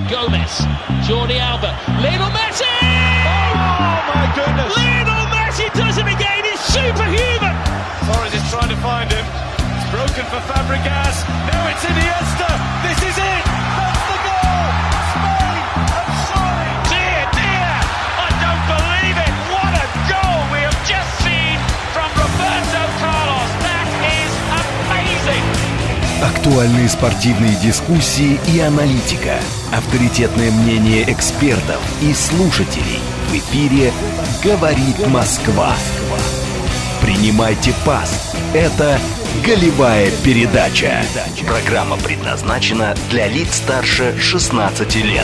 Gomez, Jordi Alba, Lionel Messi! Oh my goodness! Lionel Messi does it again, he's superhuman! Torres is trying to find him, it's broken for Fabregas, now it's Iniesta, this is it! That's the goal! Spain have signed! Dear, dear, I don't believe it! What a goal we have just seen from Roberto Carlos! That is amazing! Актуальные спортивные дискуссии и аналитика. Авторитетное мнение экспертов и слушателей. В эфире «Говорит Москва». Принимайте пас. Это «Голевая передача». Программа предназначена для лиц старше 16 лет.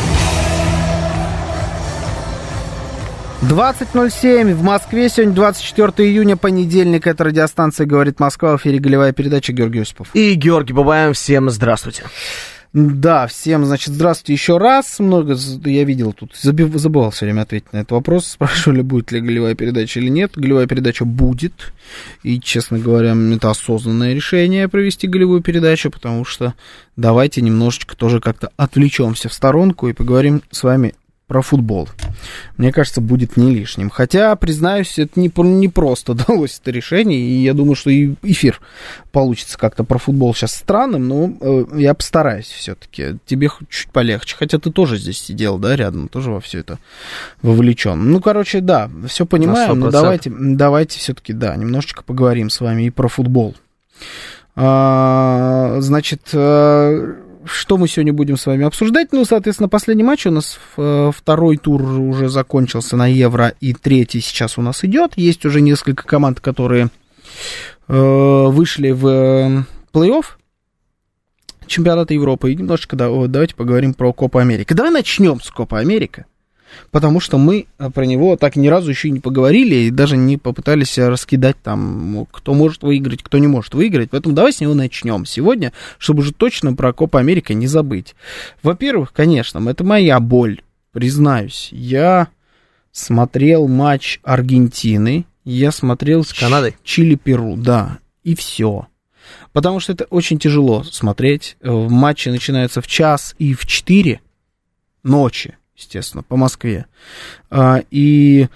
20:07 в Москве. Сегодня 24 июня, понедельник. Это радиостанция «Говорит Москва». В эфире «Голевая передача». Георгий Осипов. И Георгий Бабаян. Всем здравствуйте. Да, всем, значит, здравствуйте еще раз. Много я видел тут, забывал все время ответить на этот вопрос. Спрашивали, будет ли голевая передача или нет. Голевая передача будет. И, честно говоря, это осознанное решение провести голевую передачу, потому что давайте немножечко тоже как-то отвлечемся в сторонку и поговорим с вами про футбол. Мне кажется, будет не лишним. Хотя, признаюсь, это не просто далось это решение, и я думаю, что и эфир получится как-то про футбол сейчас странным, но я постараюсь все-таки. Тебе чуть полегче. Хотя ты тоже здесь сидел, да, рядом, тоже во все это вовлечен. Ну, короче, да, все понимаем, но давайте все-таки, да, немножечко поговорим с вами и про футбол. Значит, что мы сегодня будем с вами обсуждать? Ну, соответственно, последний матч у нас, второй тур уже закончился на Евро, и третий сейчас у нас идет. Есть уже несколько команд, которые вышли в плей-офф чемпионата Европы. И немножечко давайте поговорим про Копа Америка. Давай начнем с Копа Америка, потому что мы про него так ни разу еще и не поговорили, и даже не попытались раскидать там, кто может выиграть, кто не может выиграть. Поэтому давай с него начнем сегодня, чтобы уже точно про Копа Америка не забыть. Во-первых, конечно, это моя боль, признаюсь. Я смотрел матч Аргентины, я смотрел с Канадой, Чили-Перу, да, и все. Потому что это очень тяжело смотреть. Матчи начинаются в 1 и в 4 ночи. Естественно, по Москве. И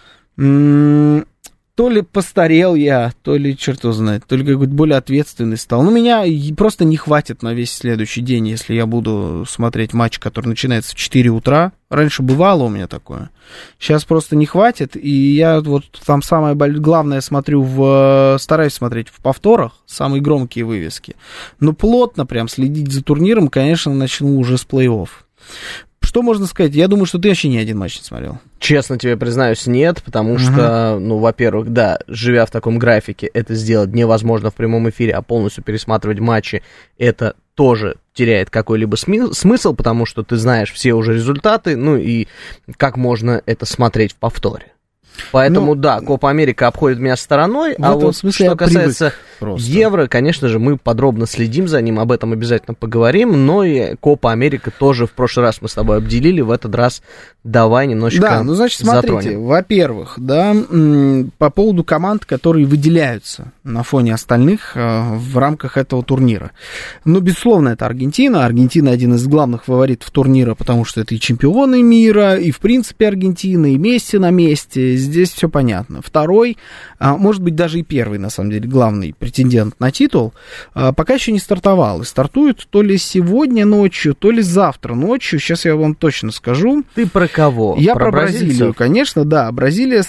то ли постарел я, то ли, черт его знает, то ли какой-то более ответственный стал. Ну, меня просто не хватит на весь следующий день, если я буду смотреть матч, который начинается в 4 утра. Раньше бывало у меня такое. Сейчас просто не хватит, и я вот там самое главное стараюсь смотреть в повторах, самые громкие вывески. Но плотно прям следить за турниром, конечно, начну уже с плей-офф. Что можно сказать? Я думаю, что ты вообще ни один матч не смотрел. Честно тебе признаюсь, нет, потому что, ну, во-первых, да, живя в таком графике, это сделать невозможно в прямом эфире, а полностью пересматривать матчи, это тоже теряет какой-либо смысл, потому что ты знаешь все уже результаты, ну и как можно это смотреть в повторе. Поэтому, да, Копа Америка обходит меня стороной, а вот что касается Евро, конечно же, мы подробно следим за ним, об этом обязательно поговорим, но и Копа Америка тоже в прошлый раз мы с тобой обделили, в этот раз давай немножечко затронем. Да, ну, значит, смотрите, во-первых, да, по поводу команд, которые выделяются на фоне остальных в рамках этого турнира. Ну, безусловно, это Аргентина. Аргентина один из главных фаворитов турнира, потому что это и чемпионы мира, и, в принципе, Аргентина, и Месси на месте. Здесь все понятно. Второй, может быть, даже и первый, на самом деле, главный претендент на титул, пока еще не стартовал. И стартует то ли сегодня ночью, то ли завтра ночью. Сейчас я вам точно скажу. Ты про кого? Я про Бразилию, конечно, да. Бразилия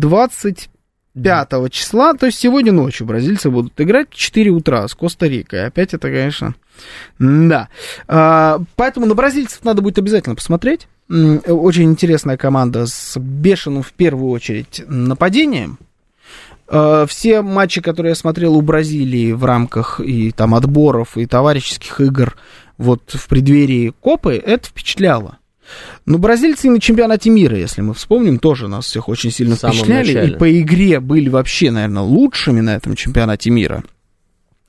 25 числа, то есть сегодня ночью бразильцы будут играть в 4 утра с Коста-Рикой. Опять это, конечно, да. Поэтому на бразильцев надо будет обязательно посмотреть. Очень интересная команда с бешеным, в первую очередь, нападением. Все матчи, которые я смотрел у Бразилии в рамках и там отборов, и товарищеских игр вот в преддверии Копы, это впечатляло. Но бразильцы и на чемпионате мира, если мы вспомним, тоже нас всех очень сильно впечатляли. И по игре были вообще, наверное, лучшими на этом чемпионате мира.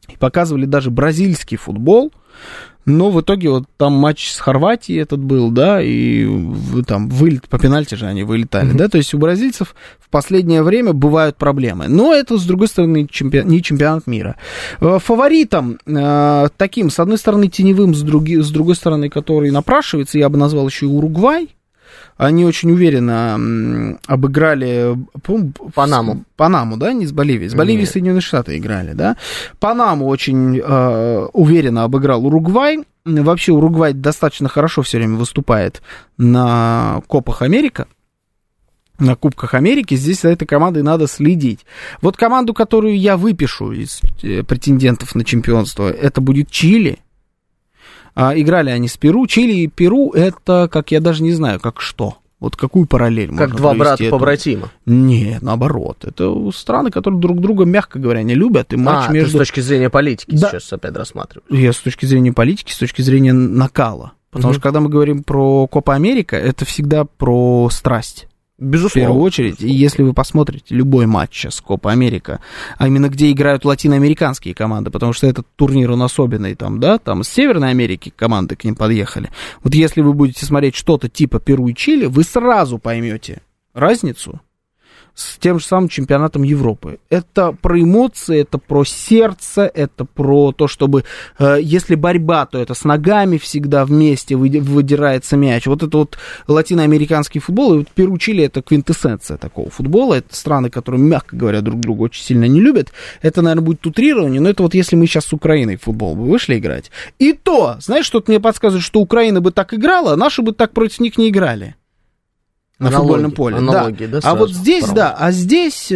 и показывали даже бразильский футбол, но в итоге вот там матч с Хорватией этот был, да, и там вылет, по пенальти же они вылетали, да, то есть у бразильцев в последнее время бывают проблемы, но это, с другой стороны, не чемпионат мира. Фаворитом таким, с одной стороны, теневым, с другой стороны, который напрашивается, я бы назвал еще и Уругвай. Они очень уверенно обыграли Панаму, да, не с Боливией. С Боливией Соединенные Штаты играли, да. Панаму очень уверенно обыграл Уругвай. Вообще Уругвай достаточно хорошо все время выступает на Копах Америка. На Кубках Америки. Здесь за этой командой надо следить. Вот команду, которую я выпишу из претендентов на чемпионство, это будет Чили. Играли они с Перу. Чили и Перу это, как я даже не знаю, как что. Вот какую параллель можно провести? Как два брата-побратима? Нет, наоборот. Это страны, которые друг друга, мягко говоря, не любят. И матч между... ты с точки зрения политики сейчас опять рассматриваешь? Я с точки зрения политики, с точки зрения накала. Потому что, когда мы говорим про Копа Америка, это всегда про страсть. Безусловно. В первую очередь, и если вы посмотрите любой матч сейчас Копа Америка, а именно где играют латиноамериканские команды, потому что этот турнир он особенный, там, да, там с Северной Америки команды к ним подъехали. Вот если вы будете смотреть что-то типа Перу и Чили, вы сразу поймете разницу с тем же самым чемпионатом Европы. Это про эмоции, это про сердце, это про то, чтобы, если борьба, то это с ногами всегда вместе выдирается мяч. Вот это вот латиноамериканский футбол, и вот Перу, Чили это квинтэссенция такого футбола. Это страны, которые, мягко говоря, друг друга очень сильно не любят. Это, наверное, будет утрирование, но это вот если мы сейчас с Украиной в футбол бы вышли играть. И то, знаешь, что-то мне подсказывает, что Украина бы так играла, а наши бы так против них не играли. На футбольном поле. Аналогии, да, а вот здесь, здесь,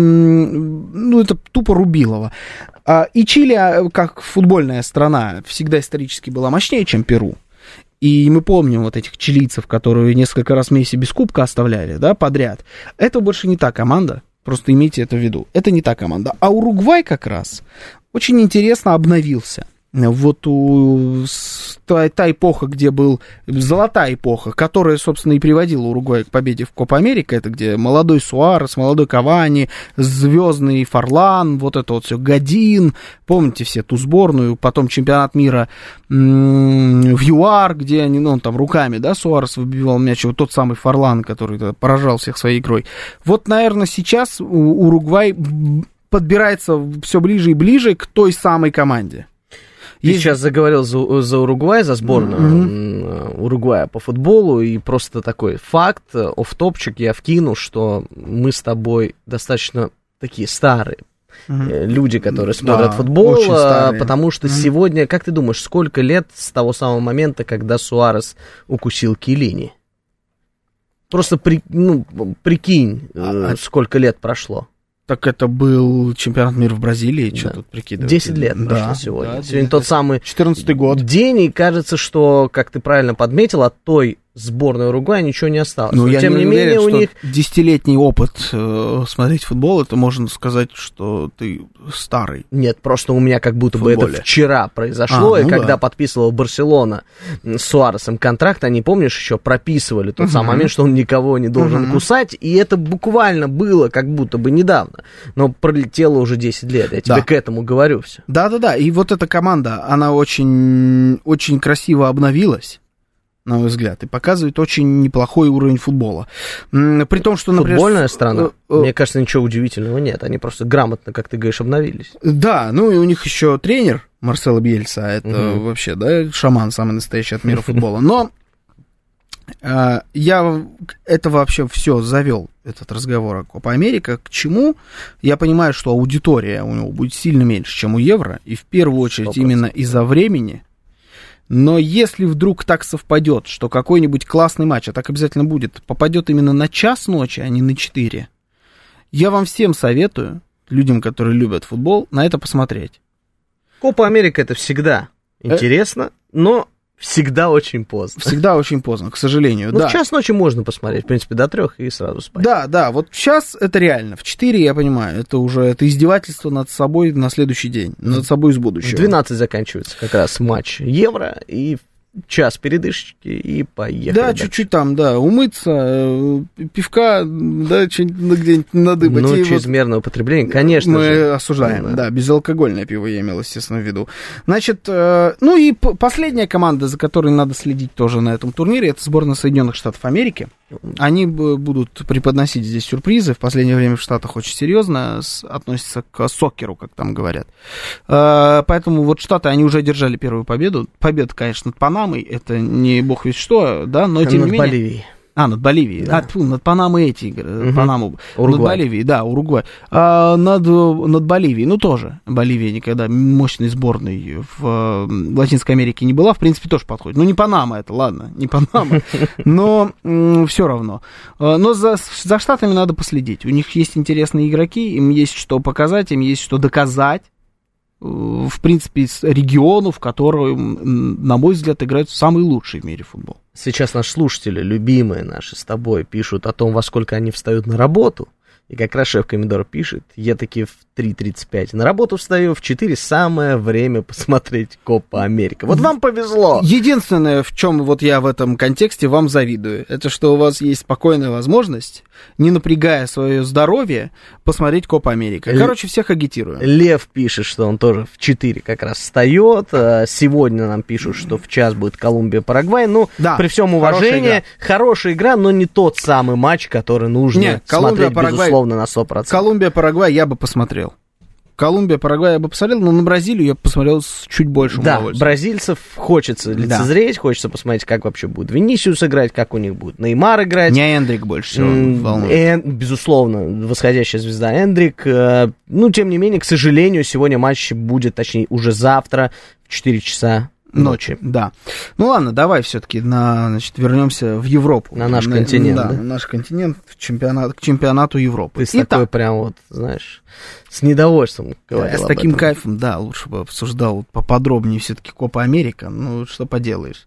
это тупо Рубилово. И Чили, как футбольная страна, всегда исторически была мощнее, чем Перу. И мы помним вот этих чилийцев, которые несколько раз Месси без кубка оставляли, да, подряд. Это больше не та команда, просто имейте это в виду. Это не та команда. А Уругвай как раз очень интересно обновился. Вот та эпоха, где был золотая эпоха, которая, собственно, и приводила Уругвай к победе в Копа Америка, это где молодой Суарес, молодой Кавани, звездный Фарлан, вот это вот все, Годин, помните все ту сборную, потом чемпионат мира в ЮАР, где они, он там руками, да, Суарес выбивал мяч, вот тот самый Фарлан, который поражал всех своей игрой. Вот, наверное, сейчас Уругвай подбирается все ближе и ближе к той самой команде. Ты сейчас заговорил за Уругвай, за сборную Уругвая по футболу, и просто такой факт, офф-топчик я вкину, что мы с тобой достаточно такие старые люди, которые смотрят футбол, потому что сегодня, как ты думаешь, сколько лет с того самого момента, когда Суарес укусил Киелини? Просто прикинь, сколько лет прошло. Так это был чемпионат мира в Бразилии, что тут прикидывать? 10 лет прошло сегодня. Сегодня тот самый 14-й год. День, и кажется, что, как ты правильно подметил, от той сборной Уругвая ничего не осталось. Но тем не менее, у них... 10-летний опыт смотреть футбол, это можно сказать, что ты старый. Нет, просто у меня как будто бы это вчера произошло, и когда подписывал Барселона с Суаресом контракт, они, помнишь, еще прописывали тот самый момент, что он никого не должен кусать, и это буквально было как будто бы недавно, но пролетело уже 10 лет, я тебе к этому говорю все. Да-да-да, и вот эта команда, она очень, очень красиво обновилась, на мой взгляд, и показывает очень неплохой уровень футбола. При том, что, например... Футбольная страна, мне кажется, ничего удивительного нет. Они просто грамотно, как ты говоришь, обновились. Да, и у них еще тренер Марсело Бьельса, это вообще, да, шаман самый настоящий от мира футбола. Но я это вообще все завел, этот разговор о Копа Америка. К чему? Я понимаю, что аудитория у него будет сильно меньше, чем у Евро, и в первую очередь 100%. Именно из-за времени. Но если вдруг так совпадет, что какой-нибудь классный матч, а так обязательно будет, попадет именно на час ночи, а не на 4, я вам всем советую, людям, которые любят футбол, на это посмотреть. Копа Америка это всегда интересно, но всегда очень поздно. Всегда очень поздно, к сожалению, да. В час ночи можно посмотреть, в принципе, до 3 и сразу спать. Да, вот в час это реально, в 4, я понимаю, это издевательство над собой на следующий день, над собой из будущего. В 12 заканчивается как раз матч Евро, и час передышки и поехали. Да, дальше. чуть-чуть там, да, умыться, пивка, да, что-нибудь где-нибудь надыбать. Ну, и чрезмерное употребление, конечно мы же. осуждаем, да, безалкогольное пиво я имел, естественно, в виду. Значит, ну и последняя команда, за которой надо следить тоже на этом турнире, это сборная Соединенных Штатов Америки. Они будут преподносить здесь сюрпризы. В последнее время в Штатах очень серьезно относятся к сокеру, как там говорят. Поэтому вот Штаты, они уже одержали первую победу. Победа, конечно, над Панамой, это не бог весть что, да, но тем не менее... Боливией. Над Боливией. Да. Над Панамой эти игры. Панаму. Уругвай. Над Боливией, да, Уругвай. Над Боливией, ну тоже. Боливия никогда мощной сборной в Латинской Америке не была. В принципе, тоже подходит. Ну, не Панама это, ладно, не Панама. Но все равно. Но за Штатами надо последить. У них есть интересные игроки, им есть что показать, им есть что доказать. В принципе, региону, в котором, на мой взгляд, играют самый лучший в мире футбол. Сейчас наши слушатели, любимые наши с тобой, пишут о том, во сколько они встают на работу. И как раз шеф-комендор пишет, я таки в 3:35 на работу встаю, в 4 самое время посмотреть Копа Америка. Вот вам повезло. Единственное, в чем вот я в этом контексте вам завидую, это что у вас есть спокойная возможность, не напрягая свое здоровье, посмотреть Копа Америка. Короче, всех агитирую. Лев пишет, что он тоже в 4 как раз встает. Сегодня нам пишут, что в час будет Колумбия-Парагвай. Ну, да, при всем уважении, хорошая игра, но не тот самый матч, который нужно смотреть, безусловно, на 100%. Колумбия-Парагвай я бы посмотрел. Колумбия-Парагвай я бы посмотрел, но на Бразилию я бы посмотрел с чуть большим удовольствием. Да, бразильцев хочется лицезреть, хочется посмотреть, как вообще будет Винисиус играть, как у них будет Неймар играть. Не Эндрик больше всего волнует. Безусловно, восходящая звезда Эндрик. Ну, тем не менее, к сожалению, сегодня матч будет, точнее, уже завтра в 4 часа ночи. Да. Ну ладно, давай все-таки вернемся в Европу. На наш континент. Да, на наш континент, к чемпионату Европы. Ты такой прям вот, знаешь, с недовольством говорил. С таким кайфом, да, лучше бы обсуждал поподробнее все-таки Копа Америка. Ну, что поделаешь.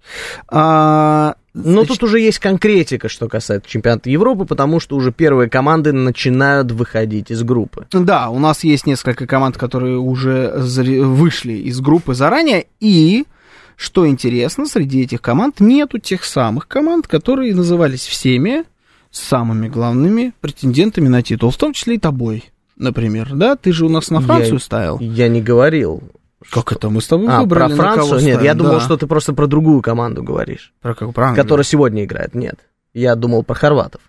Но тут уже есть конкретика, что касается чемпионата Европы, потому что уже первые команды начинают выходить из группы. Да, у нас есть несколько команд, которые уже вышли из группы заранее, и... Что интересно, среди этих команд нету тех самых команд, которые назывались всеми самыми главными претендентами на титул, в том числе и тобой, например, да? Ты же у нас на Францию ставил. Я не говорил. Как это? Мы с тобой выбрали, про Францию? На кого Нет, ставим. я думал, что ты просто про другую команду говоришь. Про какую? Про которая сегодня играет. Нет, я думал про хорватов.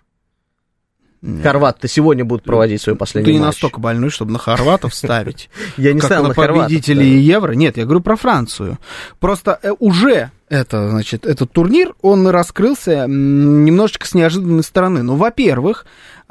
Нет. Хорваты сегодня будут проводить свой последний матч. Ты не настолько больной, чтобы на хорватов ставить. Я не ставил на хорватов. Победителей Евро. Нет, я говорю про Францию. Просто уже этот турнир, он раскрылся немножечко с неожиданной стороны. Ну, во-первых,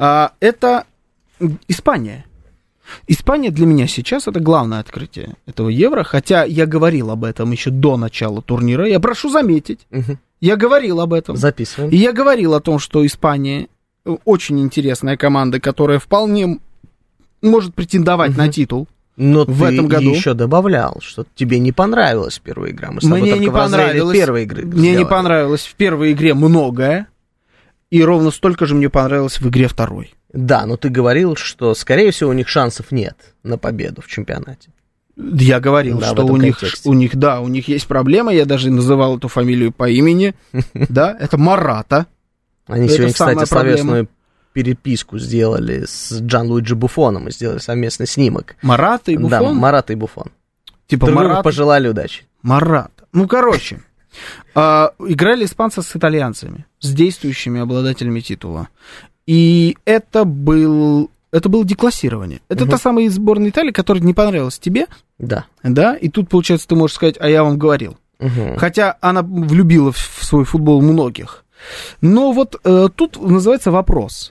это Испания. Испания для меня сейчас это главное открытие этого Евро, хотя я говорил об этом еще до начала турнира. Я прошу заметить, я говорил об этом. Записываем. И я говорил о том, что Испания... очень интересная команда, которая вполне может претендовать на титул. Но в этом году. Ты еще добавлял, что тебе не понравилась первая игра. Мы с тобой Мне не понравилось. Мне не понравилось в первой игре многое, и ровно столько же мне понравилось в игре второй. Да, но ты говорил, что, скорее всего, у них шансов нет на победу в чемпионате. Я говорил, что у них есть проблема, я даже называл эту фамилию по имени, да, это Марата. Они сегодня, кстати, словесную переписку сделали с Джанлуиджи Буфоном и сделали совместный снимок. Марата и Буфон? Да, Марата и Буфон. Типа Марата пожелали удачи. Марата. Ну, короче, играли испанцы с итальянцами, с действующими обладателями титула. И это было деклассирование. Это та самая сборная Италии, которая не понравилась тебе. Да. Да, и тут, получается, ты можешь сказать, а я вам говорил. Хотя она влюбила в свой футбол многих. Но вот тут называется вопрос.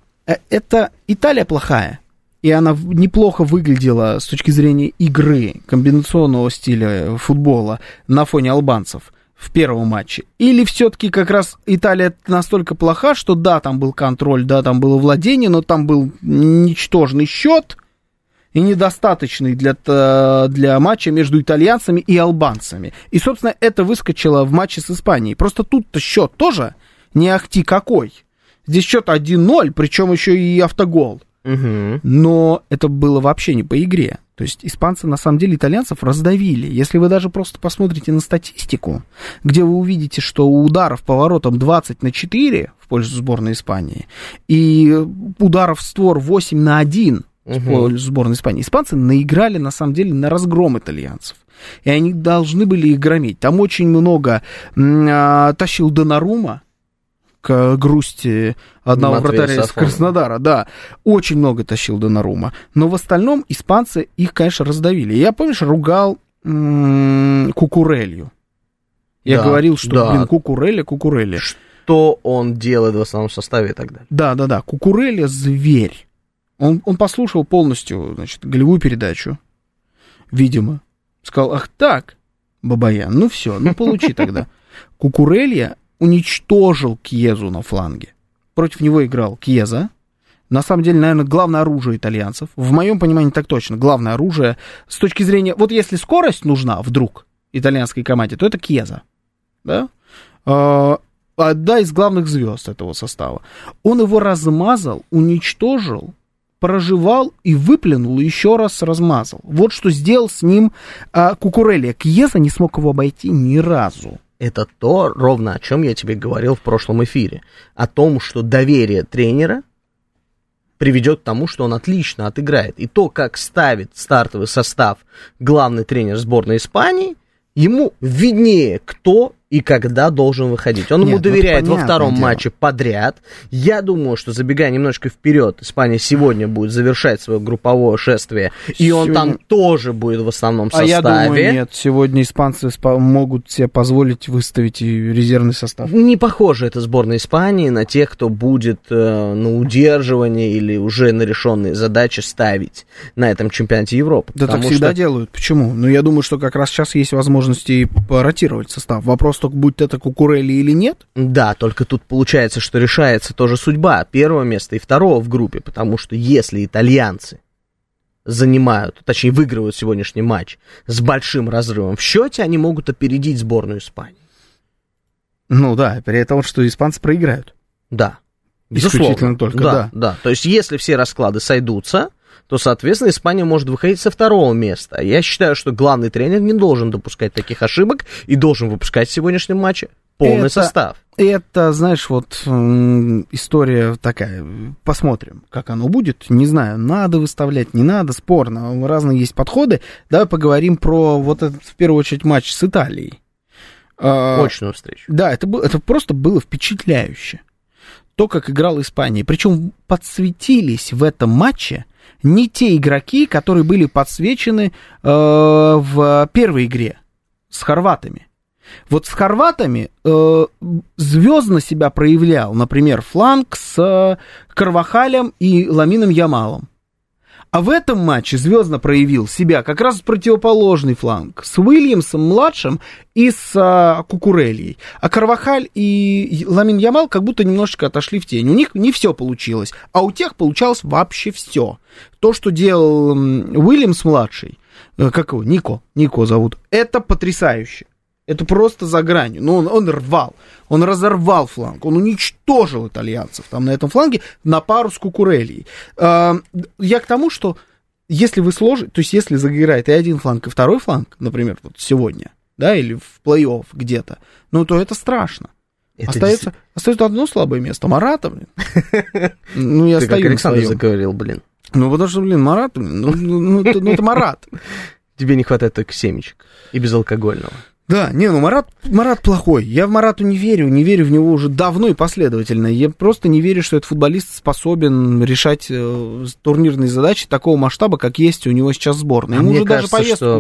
Это Италия плохая, и она неплохо выглядела с точки зрения игры, комбинационного стиля футбола на фоне албанцев в первом матче? Или все-таки как раз Италия настолько плоха, что да, там был контроль, да, там было владение, но там был ничтожный счет и недостаточный для матча между итальянцами и албанцами. И, собственно, это выскочило в матче с Испанией. Просто тут-то счет тоже не ахти какой. Здесь счет 1-0, причем еще и автогол. Но это было вообще не по игре. То есть испанцы, на самом деле, итальянцев раздавили. Если вы даже просто посмотрите на статистику, где вы увидите, что у ударов по воротам 20-4 в пользу сборной Испании, и ударов в створ 8-1 в пользу сборной Испании, испанцы наиграли, на самом деле, на разгром итальянцев. И они должны были их громить. Там очень много тащил Донарума, к грусти одного вратаря из Краснодара, да, очень много тащил Донарума. Но в остальном испанцы их, конечно, раздавили. Я, помнишь, ругал Кукурелью. Я говорил, что, Кукурелли. Что он делает в основном составе тогда? Да. Кукурелли зверь. Он послушал полностью, значит, голевую передачу, видимо. Сказал, ах так, Бабаян, ну все, ну получи тогда. Кукурелья уничтожил Кьезу на фланге. Против него играл Кьеза. На самом деле, наверное, главное оружие итальянцев. В моем понимании так точно. Главное оружие с точки зрения... Вот если скорость нужна вдруг итальянской команде, то это Кьеза. Да? Одна из главных звезд этого состава. Он его размазал, уничтожил, проживал и выплюнул, и еще раз размазал. Вот что сделал с ним Кукурелья. Кьеза не смог его обойти ни разу. Это то, ровно о чем я тебе говорил в прошлом эфире. О том, что доверие тренера приведет к тому, что он отлично отыграет. И то, как ставит стартовый состав главный тренер сборной Испании, ему виднее, кто и когда должен выходить. Он ему доверяет во втором матче подряд. Я думаю, что, забегая немножечко вперед, Испания сегодня будет завершать свое групповое шествие, и он там тоже будет в основном составе. Я думаю, нет. Сегодня испанцы могут себе позволить выставить и резервный состав. Не похоже это сборная Испании на тех, кто будет на удерживание или уже на решенные задачи ставить на этом чемпионате Европы. Да, так всегда делают. Почему? Ну, я думаю, что как раз сейчас есть возможности поротировать состав. Вопрос только, будет это Кукурелли или нет? Да, только тут получается, что решается тоже судьба первого места и второго в группе, потому что если итальянцы занимают, точнее выигрывают сегодняшний матч с большим разрывом в счете, они могут опередить сборную Испании. Ну да, при этом, что испанцы проиграют. Да. Исключительно только, да. То есть если все расклады сойдутся, то, соответственно, Испания может выходить со второго места. Я считаю, что главный тренер не должен допускать таких ошибок и должен выпускать в сегодняшнем матче полный состав. Это, знаешь, вот история такая. Посмотрим, как оно будет. Не знаю, надо выставлять, не надо, спорно. Разные есть подходы. Давай поговорим про вот этот, в первую очередь, матч с Италией. Очную встречу. Да, это просто было впечатляюще. То, как играла Испания. Причем подсветились в этом матче не те игроки, которые были подсвечены в первой игре с хорватами. Вот с хорватами звездно себя проявлял, например, фланг с Карвахалем и Ламином Ямалом. А в этом матче звездно проявил себя как раз противоположный фланг с Уильямсом-младшим и с Кукурельей. А Карвахаль и Ламин Ямал как будто немножечко отошли в тень. У них не все получилось, а у тех получалось вообще все. То, что делал Уильямс-младший, как его, Нико зовут, это потрясающе. Это просто за гранью. Но он рвал, он разорвал фланг, он уничтожил итальянцев там на этом фланге на пару с Кукурельей. Я к тому, что если вы сложите, то есть если заиграет и один фланг, и второй фланг, например, вот сегодня, да, или в плей-офф где-то, ну, то это страшно. Остается одно слабое место. Марата, блин. Ну, я стою на своем. Ты как Александр заговорил, блин. Ну, потому что, блин, Марат, ну, это Марат. Тебе не хватает только семечек и безалкогольного. Да, Марат плохой. Я в Марату не верю в него уже давно и последовательно. Я просто не верю, что этот футболист способен решать турнирные задачи такого масштаба, как есть у него сейчас сборная. Ему уже даже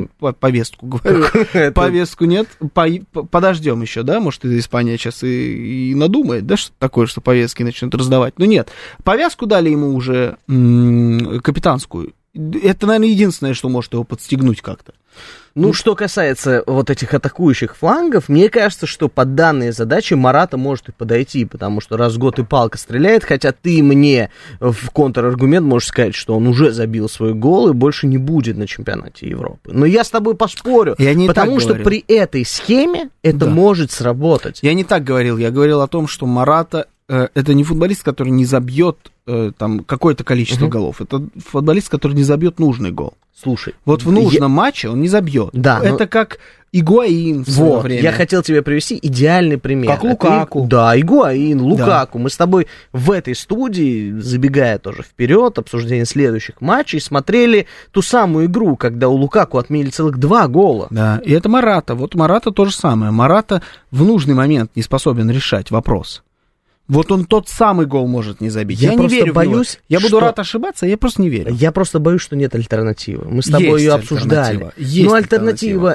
повестку нет. Подождем еще, да, может, Испания сейчас и надумает, да, что такое, что повестки начнут раздавать. Но нет, повязку дали ему уже капитанскую. Это, наверное, единственное, что может его подстегнуть как-то. Ну, что касается вот этих атакующих флангов, мне кажется, что под данные задачи Марата может и подойти, потому что раз в год и палка стреляет, хотя ты мне в контраргумент можешь сказать, что он уже забил свой гол и больше не будет на чемпионате Европы. Но я с тобой поспорю, потому что при этой схеме это может сработать. Я не так говорил, я говорил о том, что Марата это не футболист, который не забьет там какое-то количество голов, это футболист, который не забьет нужный гол. Слушай. Вот в нужном матче он не забьет. Да, это как Игуаин в свое время. Я хотел тебе привести идеальный пример. Как Лукаку. Да, Игуаин, Лукаку. Да. Мы с тобой в этой студии, забегая тоже вперед, обсуждение следующих матчей, смотрели ту самую игру, когда у Лукаку отменили целых 2 гола. Да, и это Марата. Вот Марата то же самое. Марата в нужный момент не способен решать вопрос. Вот он тот самый гол может не забить. Я не верю боюсь, в него. Я буду рад ошибаться, я просто не верю. Я просто боюсь, что нет альтернативы. Мы с тобой ее обсуждали. Есть но альтернатива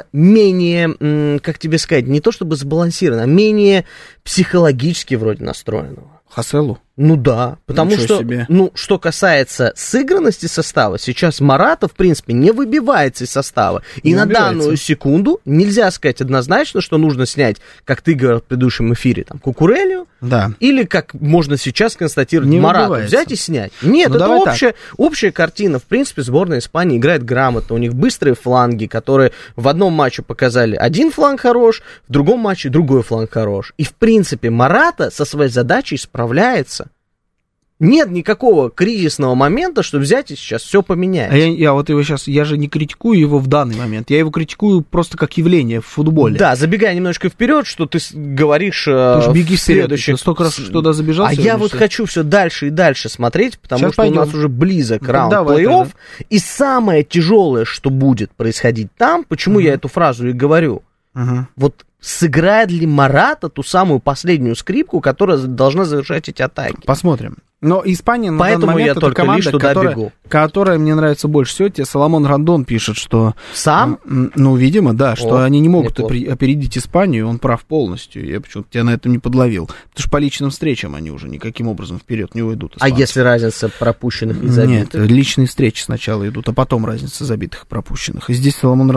менее, как тебе сказать, не то чтобы сбалансирована, а менее психологически вроде настроенного. Хаселу? Ну да, потому что, что касается сыгранности состава, сейчас Марата, в принципе, не выбивается из состава. И на данную секунду нельзя сказать однозначно, что нужно снять, как ты говорил в предыдущем эфире, там, Кукурелью, да. Или, как можно сейчас констатировать, Марата взять и снять. Нет, это общая картина. В принципе, сборная Испании играет грамотно, у них быстрые фланги, которые в одном матче показали один фланг хорош, в другом матче другой фланг хорош. И, в принципе, Марата со своей задачей справляется. Нет никакого кризисного момента, что взять и сейчас все поменять. А я вот его сейчас, я же не критикую его в данный момент, я его критикую просто как явление в футболе. Да, забегая немножко вперед, что ты говоришь беги в следующих. Ты столько раз туда забежал. А я вот хочу все дальше и дальше смотреть, потому сейчас что пойдем. У нас уже близок раунд плей-офф. Да. И самое тяжелое, что будет происходить там, почему я эту фразу и говорю, вот сыграет ли Марата ту самую последнюю скрипку, которая должна завершать эти атаки? Посмотрим. Но Испания на данный момент это команда, которая мне нравится больше всего. Тебе Соломон Рандон пишет, что... Сам? Ну, видимо, да, что они не могут опередить Испанию, он прав полностью. Я почему-то тебя на этом не подловил. Потому что по личным встречам они уже никаким образом вперед не уйдут. А если разница пропущенных и забитых? Нет, личные встречи сначала идут, а потом разница забитых и пропущенных. И здесь Соломон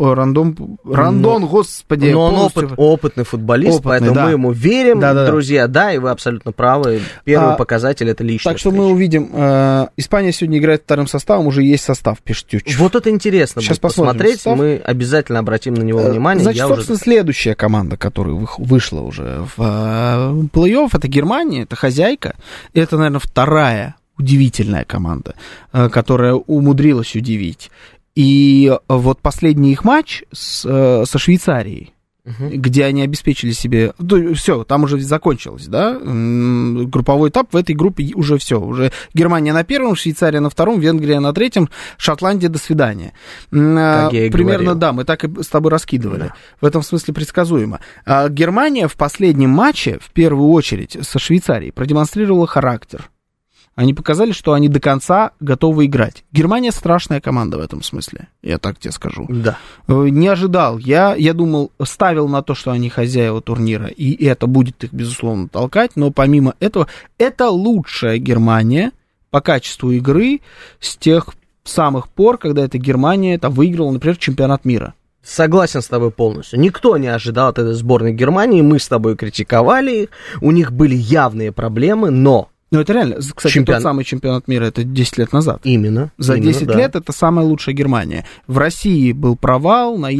Рандон, господи. Но он опытный футболист, поэтому мы ему верим, друзья, да, и вы абсолютно правы. Первый показатель это личная Так что мы увидим. Испания сегодня играет вторым составом, уже есть состав, пишет Тюч. Вот это интересно будет посмотреть, мы обязательно обратим на него внимание. Значит, собственно, следующая команда, которая вышла уже в плей-офф, это Германия, это хозяйка. Это, наверное, вторая удивительная команда, которая умудрилась удивить. И вот последний их матч со Швейцарией, где они обеспечили себе... Все, там уже закончилось, да? Групповой этап в этой группе уже все. Уже Германия на первом, Швейцария на втором, Венгрия на третьем, Шотландия до свидания. Как я и примерно, говорил. да, мы так и с тобой раскидывали. Да. В этом смысле предсказуемо. Германия в последнем матче, в первую очередь, со Швейцарией продемонстрировала характер. Они показали, что они до конца готовы играть. Германия страшная команда в этом смысле, я так тебе скажу. Да. Не ожидал. Я думал, ставил на то, что они хозяева турнира, и это будет их, безусловно, толкать, но помимо этого, это лучшая Германия по качеству игры с тех самых пор, когда эта Германия выиграла, например, чемпионат мира. Согласен с тобой полностью. Никто не ожидал от этой сборной Германии, мы с тобой критиковали их, у них были явные проблемы, но... Ну, это реально, кстати, тот самый чемпионат мира, это 10 лет назад. Именно. За 10 лет это самая лучшая Германия. В России был провал, на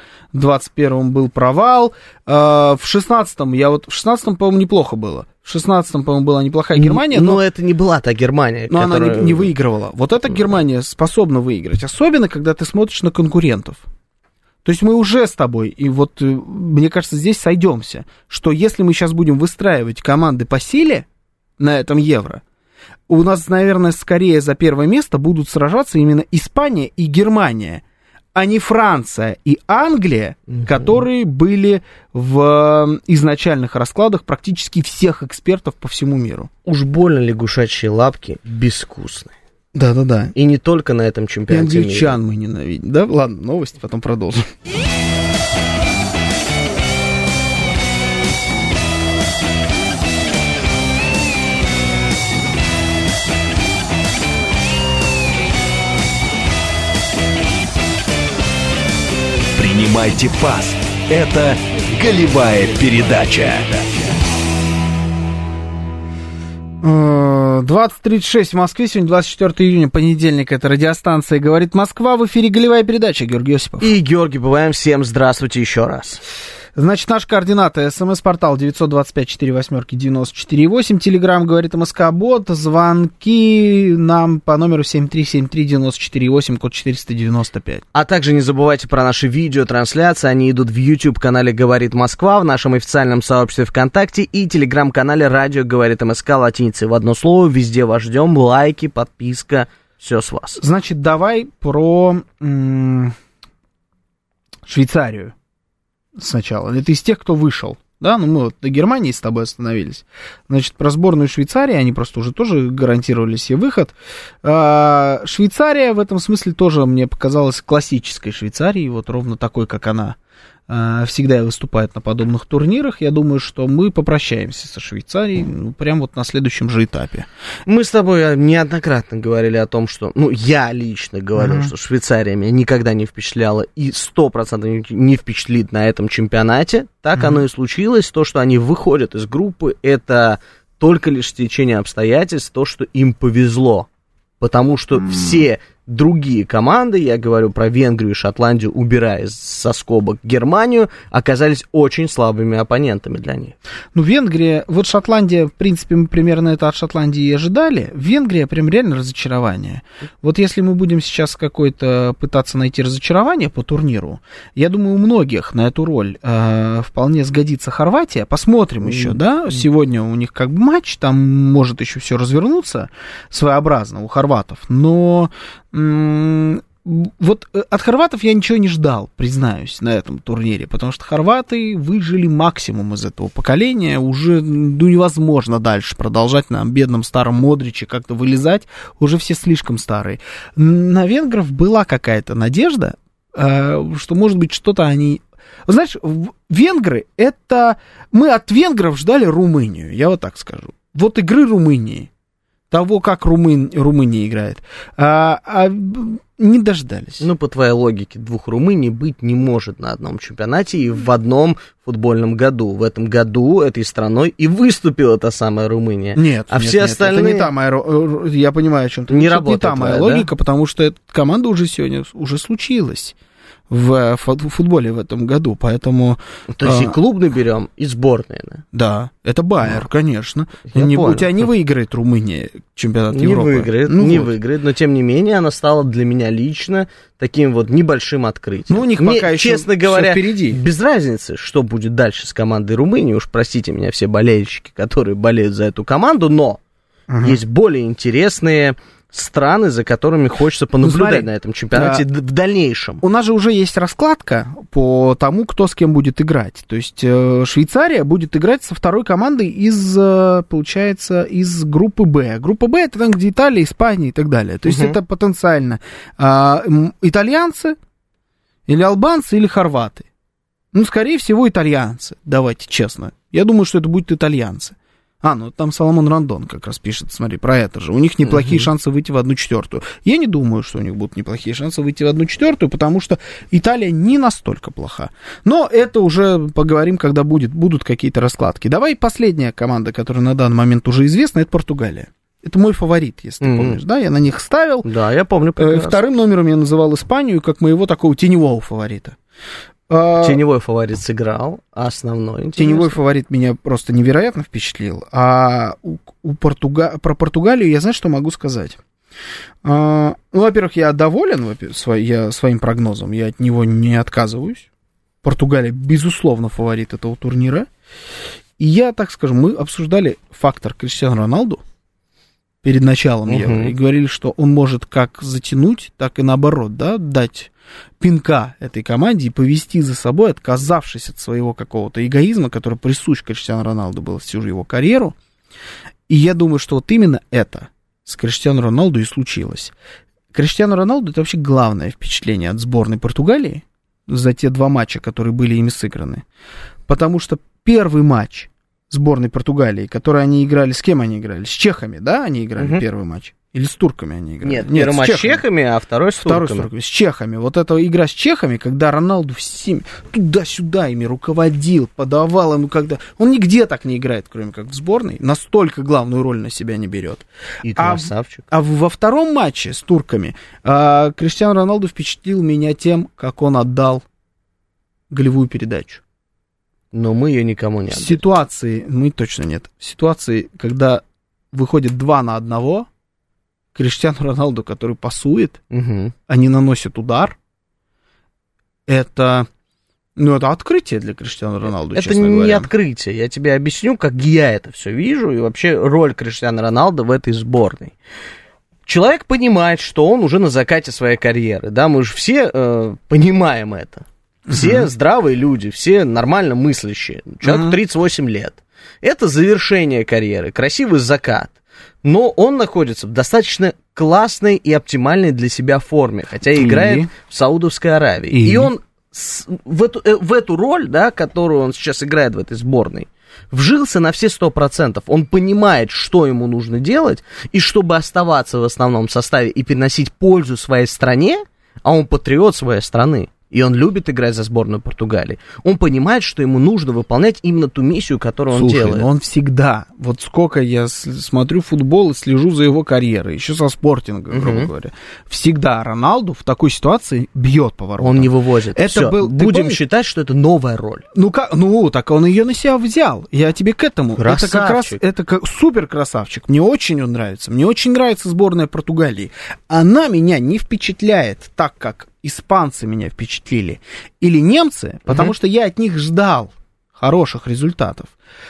Евро-21 был провал, в 16-м, в 16-м, по-моему, неплохо было. В 16-м, по-моему, была неплохая Германия. Но это не была та Германия, но которая... она не выигрывала. Вот эта Германия способна выиграть, особенно, когда ты смотришь на конкурентов. То есть мы уже с тобой, и вот, мне кажется, здесь сойдемся, что если мы сейчас будем выстраивать команды по силе, на этом Евро, у нас, наверное, скорее за первое место будут сражаться именно Испания и Германия, а не Франция и Англия, которые были в изначальных раскладах практически всех экспертов по всему миру. Уж больно лягушачьи лапки безвкусные. Да-да-да. И не только на этом чемпионате мира. Англичан мы ненавидим. Да? Ладно, новости, потом продолжим. Принимайте пас. Это голевая передача. 20:36 в Москве, сегодня 24 июня, понедельник, это радиостанция «Говорит Москва», в эфире голевая передача, Георгий Осипов. И Георгий Бываем, всем здравствуйте еще раз. Значит, наши координаты. СМС-портал 925-48-94-8. Телеграм говорит МСК-бот. Звонки нам по номеру 7373948, код 495. А также не забывайте про наши видеотрансляции. Они идут в YouTube-канале «Говорит Москва», в нашем официальном сообществе ВКонтакте и Телеграм-канале «Радио Говорит МСК» латиницей в одно слово. Везде вас ждем. Лайки, подписка. Все с вас. Значит, давай про Швейцарию сначала. Это из тех, кто вышел. Да, ну мы вот до Германии с тобой остановились. Значит, про сборную Швейцарии, они просто уже тоже гарантировали себе выход. Швейцария в этом смысле тоже мне показалась классической Швейцарией, вот ровно такой, как она всегда выступает на подобных турнирах. Я думаю, что мы попрощаемся со Швейцарией прямо вот на следующем же этапе. Мы с тобой неоднократно говорили о том, что, ну, я лично говорил, что Швейцария меня никогда не впечатляла и 100% не впечатлит на этом чемпионате. Так оно и случилось. То, что они выходят из группы, это только лишь стечение обстоятельств, то, что им повезло. Потому что все другие команды, я говорю про Венгрию и Шотландию, убирая со скобок Германию, оказались очень слабыми оппонентами для них. Ну, Венгрия, вот Шотландия, в принципе, мы примерно это от Шотландии и ожидали. Венгрия прям реально разочарование. Вот если мы будем сейчас какое-то пытаться найти разочарование по турниру, я думаю, у многих на эту роль вполне сгодится Хорватия. Посмотрим еще, да, сегодня у них как бы матч, там может еще все развернуться своеобразно у хорватов, но вот от хорватов я ничего не ждал, признаюсь, на этом турнире, потому что хорваты выжили максимум из этого поколения, уже невозможно дальше продолжать на бедном старом Модриче как-то вылезать, уже все слишком старые. На венгров была какая-то надежда, что, может быть, что-то они... Знаешь, венгры, это... Мы от венгров ждали Румынию, я вот так скажу. Вот игры Румынии. Того, как Румыния играет. Не дождались. Ну, по твоей логике, двух Румыний быть не может на одном чемпионате и в одном футбольном году. В этом году этой страной и выступила та самая Румыния. Нет, все остальные... это не та моя... Я понимаю, о чем ты. Не работает та моя логика, потому что эта команда уже сегодня случилась в футболе в этом году, поэтому... То есть и клубный берем, и сборные, да? Да, это Байер, конечно. У тебя не выиграет Румыния чемпионат Европы. Не выиграет, но тем не менее она стала для меня лично таким вот небольшим открытием. Ну, у них пока еще честно говоря, впереди. Без разницы, что будет дальше с командой Румынии, уж простите меня все болельщики, которые болеют за эту команду, но есть более интересные... страны, за которыми хочется понаблюдать на этом чемпионате в дальнейшем. У нас же уже есть раскладка по тому, кто с кем будет играть. То есть Швейцария будет играть со второй командой из, получается, из группы Б. Группа Б — это там, где Италия, Испания и так далее. То есть это потенциально итальянцы или албанцы или хорваты. Ну, скорее всего, итальянцы, давайте честно. Я думаю, что это будут итальянцы. Ну там Соломон Рондон как раз пишет, смотри, про это же. У них неплохие шансы выйти в 1/4. Я не думаю, что у них будут неплохие шансы выйти в 1/4, потому что Италия не настолько плоха. Но это уже поговорим, когда будут какие-то раскладки. Давай последняя команда, которая на данный момент уже известна, это Португалия. Это мой фаворит, если ты помнишь, да? Я на них ставил. Да, я помню. Вторым номером я называл Испанию как моего такого теневого фаворита. Теневой фаворит сыграл, а основной интересно. Теневой фаворит меня просто невероятно впечатлил. А про Португалию я, знаешь, что могу сказать? Ну, во-первых, я доволен своим прогнозом, я от него не отказываюсь. Португалия, безусловно, фаворит этого турнира. И я, так скажу, мы обсуждали фактор Криштиану Роналду перед началом Евро и говорили, что он может как затянуть, так и наоборот, да, дать пинка этой команде и повести за собой, отказавшись от своего какого-то эгоизма, который присущ Криштиану Роналду был всю его карьеру. И я думаю, что вот именно это с Криштиану Роналду и случилось. Криштиану Роналду — это вообще главное впечатление от сборной Португалии за те 2 матча, которые были ими сыграны. Потому что первый матч сборной Португалии, который они играли, с кем они играли? С чехами, да, они играли первый матч? Или с турками они играли? Нет, первый матч с чехами, а второй с турками. С чехами. Вот эта игра с чехами, когда Роналду всеми туда-сюда ими руководил, подавал ему, когда... Он нигде так не играет, кроме как в сборной. Настолько главную роль на себя не берет. И красавчик. А во втором матче с турками Криштиану Роналду впечатлил меня тем, как он отдал голевую передачу. Но мы ее никому не отдали. В ситуации, мы точно нет. В ситуации, когда выходит 2 на 1, Криштиану Роналду, который пасует, они наносят удар, это открытие для Криштиану Роналду, это честно не говоря. открытие. Я тебе объясню, как я это все вижу, и вообще роль Криштиану Роналду в этой сборной. Человек понимает, что он уже на закате своей карьеры, да, мы же все понимаем это. Все здравые люди, все нормально мыслящие. Человеку 38 лет. Это завершение карьеры, красивый закат. Но он находится в достаточно классной и оптимальной для себя форме, хотя и играет в Саудовской Аравии. И он в эту роль, да, которую он сейчас играет в этой сборной, вжился на все 100%. Он понимает, что ему нужно делать, и чтобы оставаться в основном составе и приносить пользу своей стране, а он патриот своей страны, и он любит играть за сборную Португалии, он понимает, что ему нужно выполнять именно ту миссию, которую он делает. Слушай, он всегда, вот сколько я смотрю футбол и слежу за его карьерой, еще со Спортингом, грубо говоря, всегда Роналду в такой ситуации бьет по воротам. Он не вывозит. Это Всё, будем считать, что это новая роль. Так он ее на себя взял. Я тебе к этому. Красавчик. Это как раз супер красавчик. Мне очень он нравится. Мне очень нравится сборная Португалии. Она меня не впечатляет так, как испанцы меня впечатлили, или немцы, потому что я от них ждал хороших результатов.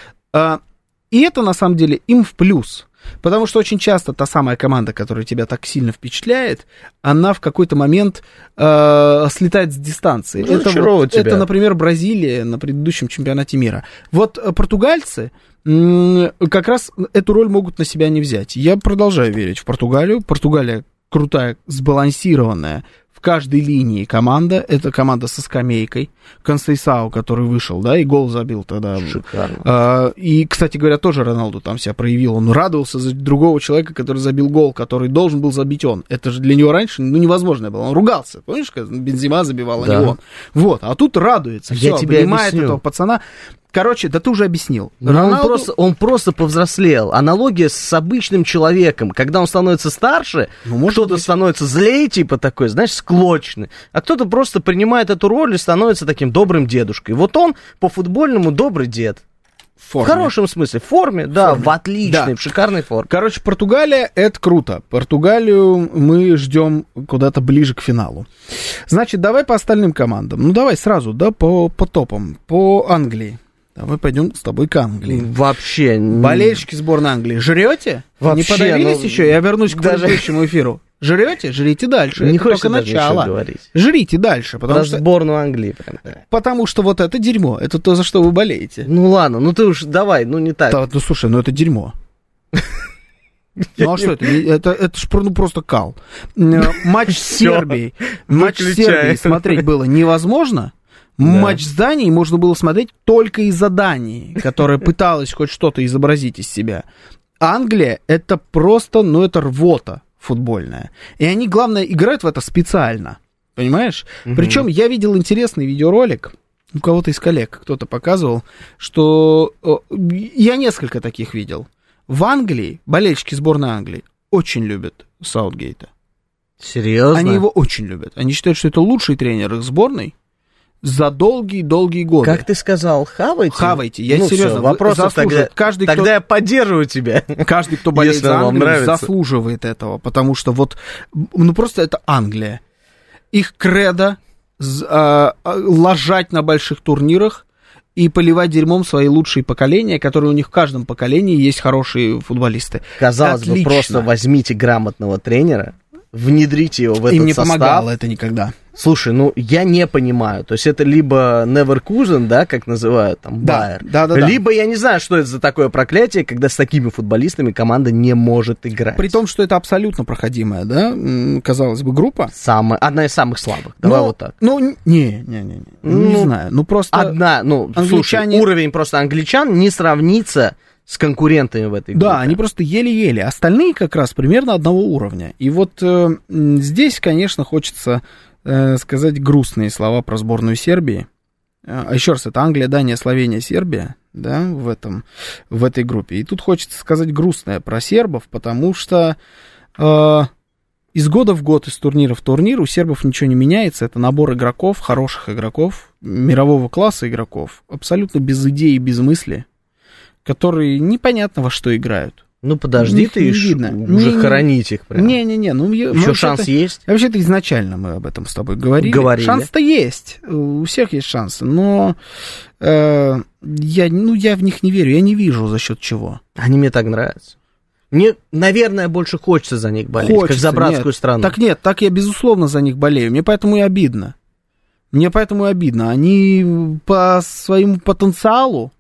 И это, на самом деле, им в плюс. Потому что очень часто та самая команда, которая тебя так сильно впечатляет, она в какой-то момент слетает с дистанции. Это, например, Бразилия на предыдущем чемпионате мира. Вот португальцы как раз эту роль могут на себя не взять. Я продолжаю верить в Португалию. Португалия крутая, сбалансированная, в каждой линии команда. Это команда со скамейкой. Консейсао, который вышел, да, и гол забил тогда. Шикарно. И, кстати говоря, тоже Роналду там себя проявил. Он радовался за другого человека, который забил гол, который должен был забить он. Это же для него раньше невозможно было. Он ругался. Помнишь, когда Бензема забивал, а не он? Вот. А тут радуется. Я тебе обнимает объясню. этого пацана. Короче, да ты уже объяснил. Он просто повзрослел. Аналогия с обычным человеком. Когда он становится старше, кто-то становится злее, типа такой, знаешь, склочный. А кто-то просто принимает эту роль и становится таким добрым дедушкой. Вот он по-футбольному добрый дед. В хорошем смысле. В форме, да, в отличной, в шикарной форме. Короче, Португалия — это круто. Португалию мы ждем куда-то ближе к финалу. Значит, давай по остальным командам. Ну, давай сразу, да, по топам. По Англии. Давай пойдем с тобой к Англии. Вообще. Болельщики сборной Англии, жрете? Вообще, не подавились еще? Я вернусь к предыдущему эфиру. Жрете? Жрите дальше. Не это хочется только начало. говорить. Жрите дальше. Про сборную Англии. Потому что вот это дерьмо. Это то, за что вы болеете. Ну ладно, ну ты уж давай, ну не так. Ну слушай, ну это дерьмо. Ну а что это? Это ж просто кал. Матч с Сербией. Матч с Сербией смотреть было невозможно. Матч с Данией можно было смотреть только из-за Дании, которая пыталась хоть что-то изобразить из себя. Англия — это просто, это рвота футбольная. И они, главное, играют в это специально. Понимаешь? Причем я видел интересный видеоролик, у кого-то из коллег кто-то показывал, что... Я несколько таких видел. В Англии болельщики сборной Англии очень любят Саутгейта. Серьезно? Они его очень любят. Они считают, что это лучший тренер их сборной за долгие-долгие годы. Как ты сказал, хавайте? Хавайте, я серьезно. Вопрос тогда я поддерживаю тебя. Каждый, кто болеет за Англию, заслуживает этого, потому что просто это Англия. Их кредо ложать на больших турнирах и поливать дерьмом свои лучшие поколения, которые у них в каждом поколении есть хорошие футболисты. Казалось бы, просто возьмите грамотного тренера, внедрите его в этот состав. Им не помогало это никогда. Слушай, я не понимаю. То есть это либо Neverkusen, да, как называют, там, Байер. Да. Либо я не знаю, что это за такое проклятие, когда с такими футболистами команда не может играть. При том, что это абсолютно проходимая, да, казалось бы, группа. Одна из самых слабых. Давай вот так. Не знаю. Просто... Слушай, уровень просто англичан не сравнится с конкурентами в этой группе. Да, они просто еле-еле. Остальные как раз примерно одного уровня. И вот здесь, конечно, хочется сказать грустные слова про сборную Сербии. Еще раз, это Англия, Дания, Словения, Сербия, да, в этой группе. И тут хочется сказать грустное про сербов, потому что из года в год, из турнира в турнир у сербов ничего не меняется. Это набор игроков, хороших игроков, мирового класса игроков, абсолютно без идей и без мысли, которые непонятно во что играют. Ну, подожди, ты уже хоронить их прям. Не-не-не. Ну, еще шанс есть? Вообще-то изначально мы об этом с тобой говорили. Шанс-то есть. У всех есть шансы. Но я в них не верю. Я не вижу, за счет чего. Они мне так нравятся. Мне, наверное, больше хочется за них болеть, как за братскую страну. Так я, безусловно, за них болею. Мне поэтому и обидно. Они по своему потенциалу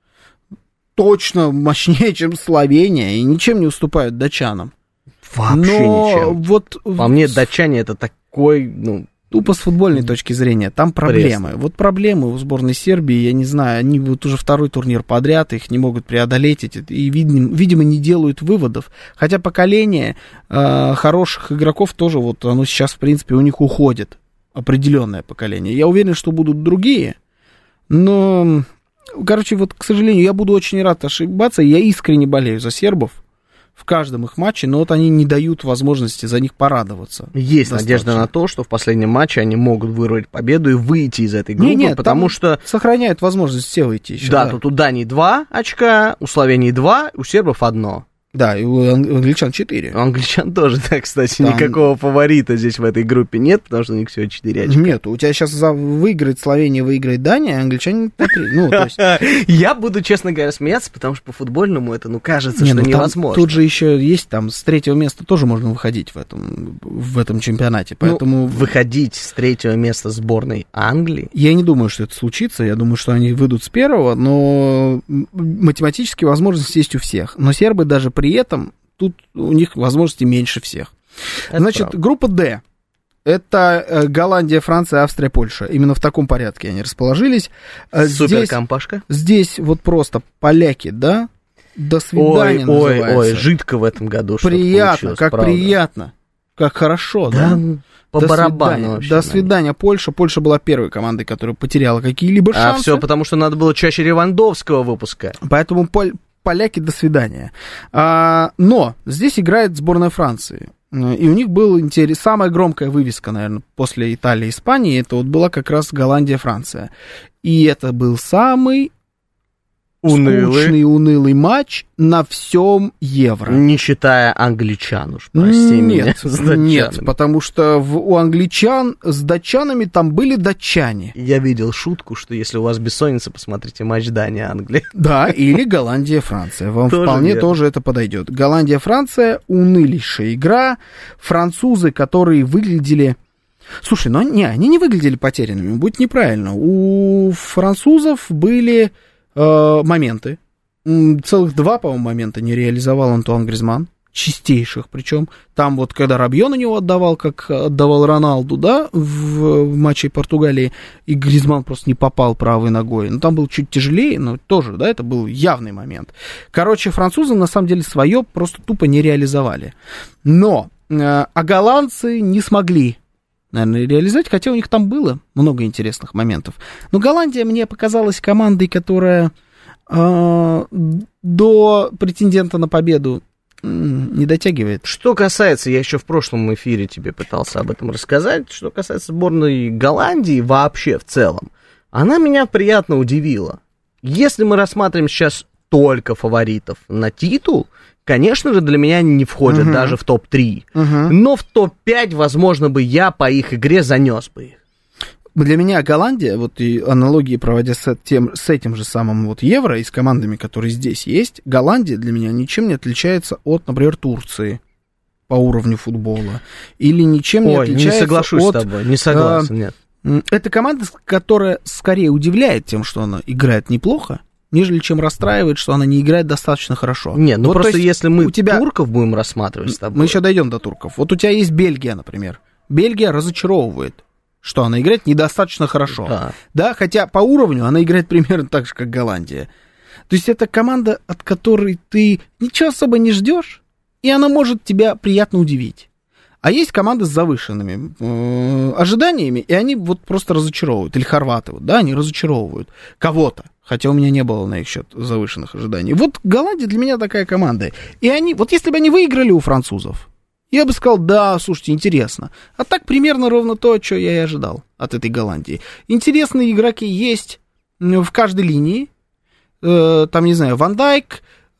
точно мощнее, чем Словения, и ничем не уступают датчанам. Вообще ничем. По мне, датчане это такой, тупо с футбольной точки зрения, там проблемы. Пресно. Вот проблемы у сборной Сербии, я не знаю, они вот уже второй турнир подряд, их не могут преодолеть, и, видимо, не делают выводов. Хотя поколение хороших игроков тоже, вот оно сейчас, в принципе, у них уходит, определенное поколение. Я уверен, что будут другие, но... Короче, вот, к сожалению, я буду очень рад ошибаться, я искренне болею за сербов в каждом их матче, но вот они не дают возможности за них порадоваться. Есть надежда на то, что в последнем матче они могут вырвать победу и выйти из этой группы, Нет, потому что... Сохраняют возможность все выйти еще. Да, тут у Дании 2 очка, у Словении 2, у сербов 1. Да, и у англичан 4. У англичан тоже, да, кстати, никакого фаворита здесь в этой группе нет, потому что у них всего 4 очка. Нет, у тебя сейчас выиграет Словения, выиграет Дания, а англичане по 3. Я буду, честно говоря, смеяться, потому что по футбольному это, кажется, что невозможно. Тут же еще есть, там, с 3-го места тоже можно выходить в этом чемпионате, поэтому... Выходить с 3-го места сборной Англии? Я не думаю, что это случится, я думаю, что они выйдут с 1-го, но математически возможность есть у всех. Но сербы даже при этом тут у них возможностей меньше всех. Значит, группа D. Это Голландия, Франция, Австрия, Польша. Именно в таком порядке они расположились. Супер-компашка. Здесь вот просто поляки, да? До свидания называется. Ой, жидко в этом году приятно, как правда. Приятно. Как хорошо, да? По барабану вообще. До свидания, Польша. Польша была первой командой, которая потеряла какие-либо шансы. А все потому, что надо было чаще Левандовского выпускать. Поэтому поляки, до свидания. Но здесь играет сборная Франции. И у них была самая громкая вывеска, наверное, после Италии и Испании. Это вот была как раз Голландия-Франция. И это был самый скучный, унылый матч на всем Евро. Не считая англичан уж, прости меня. Нет, потому что у англичан с датчанами там были датчане. Я видел шутку, что если у вас бессонница, посмотрите матч Дания-Англия. Да, или Голландия-Франция. Вам вполне тоже это подойдет. Голландия-Франция, унылейшая игра. Французы, которые выглядели... Слушай, они не выглядели потерянными, будет неправильно. У французов были... моменты. Целых 2, по-моему, момента не реализовал Антуан Гризман. Чистейших причем. Там вот, когда Рабье на него отдавал, как отдавал Роналду, да, в матче Португалии, и Гризман просто не попал правой ногой. Но там был чуть тяжелее, но тоже, да, это был явный момент. Короче, французы, на самом деле, свое просто тупо не реализовали. Но, а голландцы не смогли, наверное, реализовать, хотя у них там было много интересных моментов. Но Голландия мне показалась командой, которая до претендента на победу не дотягивает. Что касается, я еще в прошлом эфире тебе пытался об этом рассказать, что касается сборной Голландии вообще в целом, она меня приятно удивила. Если мы рассматриваем сейчас только фаворитов на титул, конечно же, для меня не входят даже в топ-3. Но в топ-5, возможно, бы я по их игре занес бы их. Для меня Голландия, вот и аналогии проводя с этим же самым вот Евро и с командами, которые здесь есть, Голландия для меня ничем не отличается от, например, Турции по уровню футбола. Или ничем не отличается не соглашусь с тобой, не согласен, нет. Это команда, которая скорее удивляет тем, что она играет неплохо, нежели чем расстраивает, что она не играет достаточно хорошо. Нет, ну вот просто если мы турков будем рассматривать с тобой... Мы еще дойдем до турков. Вот у тебя есть Бельгия, например. Бельгия разочаровывает, что она играет недостаточно хорошо. Да, хотя по уровню она играет примерно так же, как Голландия. То есть это команда, от которой ты ничего особо не ждешь, и она может тебя приятно удивить. А есть команды с завышенными ожиданиями, и они вот просто разочаровывают. Или хорваты, вот, да, они разочаровывают кого-то. Хотя у меня не было на их счет завышенных ожиданий. Вот Голландия для меня такая команда. И они, вот если бы они выиграли у французов, Я бы сказал, да, слушайте, интересно. А так примерно ровно то, что я и ожидал от этой Голландии. Интересные игроки есть в каждой линии. Там, не знаю, Ван Дайк,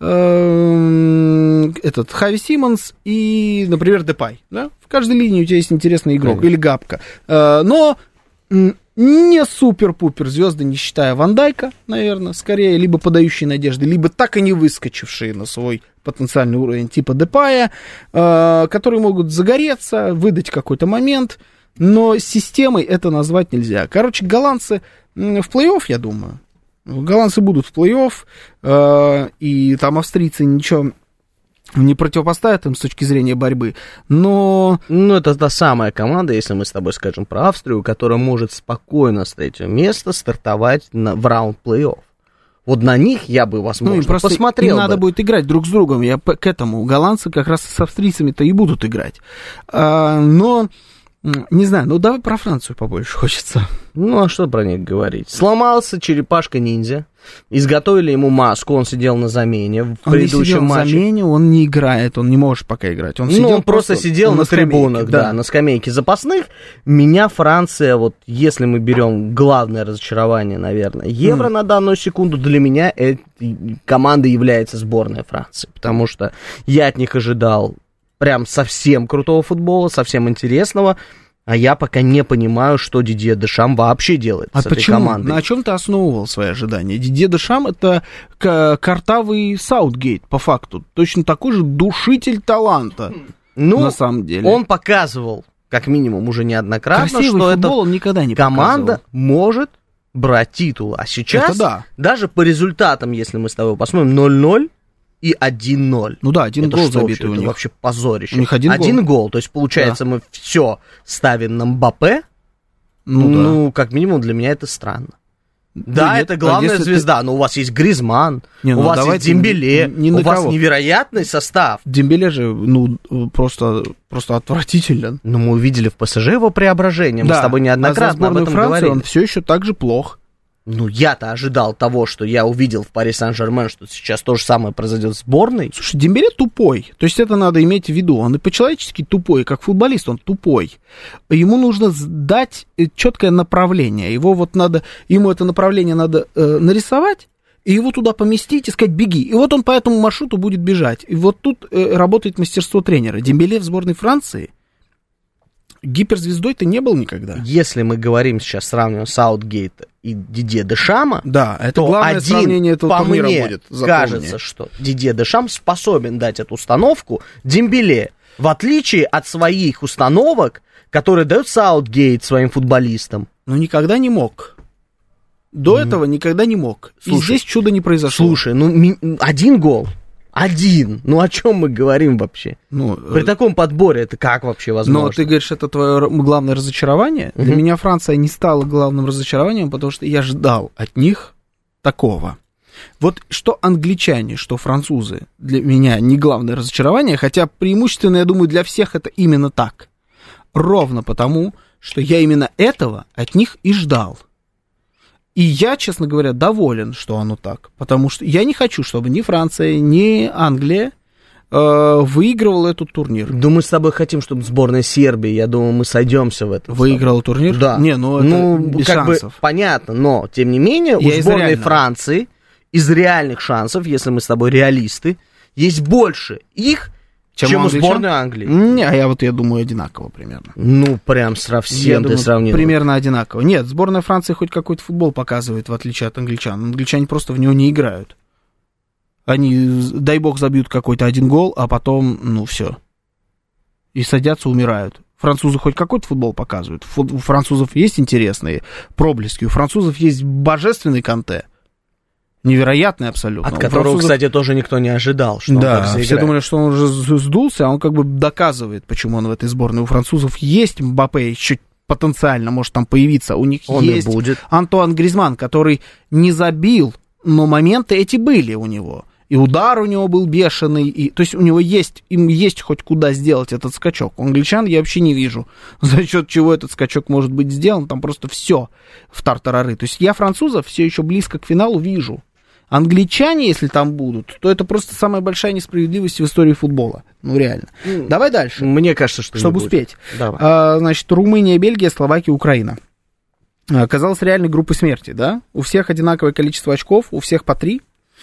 Хави Симмонс и, например, Депай. Да? В каждой линии у тебя есть интересный игрок. Или Гапка. Но не супер-пупер звезды, не считая Ван Дайка, наверное, скорее, либо подающие надежды, либо так и не выскочившие на свой потенциальный уровень типа Депая, которые могут загореться, выдать какой-то момент, но системой это назвать нельзя. Короче, голландцы в плей-офф, я думаю. Голландцы будут в плей-офф, и там австрийцы ничего не противопоставят им с точки зрения борьбы, но... Ну, это та самая команда, если мы с тобой скажем про Австрию, которая может спокойно с третьего места стартовать в раунд плей-офф. Вот на них я бы, возможно, посмотрел им бы. Надо будет играть друг с другом, я к этому. Голландцы как раз с австрийцами-то и будут играть. Но, не знаю, ну давай про Францию побольше хочется. Ну, а что про них говорить? Сломался черепашка-ниндзя, изготовили ему маску, он сидел на замене в предыдущем матче. Он не сидел на замене, он не играет, он не может пока играть. Он просто сидел на трибунах, да, на скамейке запасных. Меня Франция, вот если мы берем главное разочарование, наверное, Евро на данную секунду, для меня команда является сборная Франции, потому что я от них ожидал прям совсем крутого футбола, совсем интересного. А я пока не понимаю, что Дидье Дешам вообще делает с этой командой. На чем ты основывал свои ожидания? Дидье Дешам — это картавый Саутгейт, по факту. Точно такой же душитель таланта, на самом деле. Он показывал, как минимум, уже неоднократно, красивый что футбол он никогда не команда может брать титул. А сейчас, даже по результатам, если мы с тобой посмотрим, 0-0, и 1-0. Ну да, один гол забитый у них. Это вообще позорище. У них один гол. То есть, получается, мы все ставим на Мбаппе. Как минимум, для меня это странно. Да, это главная звезда, но у вас есть Гризман, у вас есть Дембеле, у вас невероятный состав. Дембеле же, просто отвратителен. Но мы увидели в ПСЖ его преображение, мы с тобой неоднократно об этом говорили. Он все еще так же плох. Ну, я-то ожидал того, что я увидел в Пари Сен-Жермен, что сейчас то же самое произойдет в сборной. Слушай, Дембеле тупой, то есть это надо иметь в виду. Он и по-человечески тупой, как футболист он тупой. Ему нужно дать четкое направление. Ему это направление надо нарисовать, и его туда поместить и сказать «беги». И вот он по этому маршруту будет бежать. И вот тут работает мастерство тренера. Дембеле в сборной Франции гиперзвездой-то не был никогда. Если мы говорим сейчас, сравниваем Саутгейта и Дидье Дешама, да, это главное сравнение этого турнира будет. Запомни. Кажется, что Дидье Дешам способен дать эту установку Дембеле, в отличие от своих установок, которые дает Саутгейт своим футболистам. Но никогда не мог. До этого никогда не мог. Слушай, и здесь чудо не произошло. Слушай, один гол. О чем мы говорим вообще? При таком подборе это как вообще возможно? Но ты говоришь, это твое главное разочарование? Для меня Франция не стала главным разочарованием, потому что я ждал от них такого. Вот что англичане, что французы для меня не главное разочарование, хотя преимущественно, я думаю, для всех это именно так. Ровно потому, что я именно этого от них и ждал. И я, честно говоря, доволен, что оно так. Потому что я не хочу, чтобы ни Франция, ни Англия выигрывала этот турнир. Да мы с тобой хотим, чтобы сборная Сербии, я думаю, мы сойдемся в этом. Выиграла турнир? Да. Это без шансов. Понятно, но, тем не менее, у сборной Франции из реальных шансов, если мы с тобой реалисты, есть больше их, чем у сборной Англии. Я думаю, одинаково примерно. Прям совсем ты сравнил. Примерно одинаково. Нет, сборная Франции хоть какой-то футбол показывает, в отличие от англичан. Англичане просто в него не играют. Они, дай бог, забьют какой-то один гол, а потом, все. И садятся, умирают. Французы хоть какой-то футбол показывают. У французов есть интересные проблески, у французов есть божественный Канте. Невероятный абсолютно. От которого, кстати, тоже никто не ожидал, что он так заиграет. Все думали, что он уже сдулся, а он как бы доказывает, почему он в этой сборной. У французов есть Мбаппе, еще потенциально может там появиться. У них есть Антуан Гризман, который не забил, но моменты эти были у него. И удар у него был бешеный, то есть у него им есть хоть куда сделать этот скачок. У англичан я вообще не вижу, за счет чего этот скачок может быть сделан, там просто все в тартарары. То есть я французов все еще близко к финалу вижу. Англичане, если там будут, то это просто самая большая несправедливость в истории футбола. Ну, реально. Давай дальше. Мне кажется, что чтобы успеть. Давай. Значит, Румыния, Бельгия, Словакия, Украина. Оказалось реальной группой смерти, да? У всех одинаковое количество очков, у всех по 3.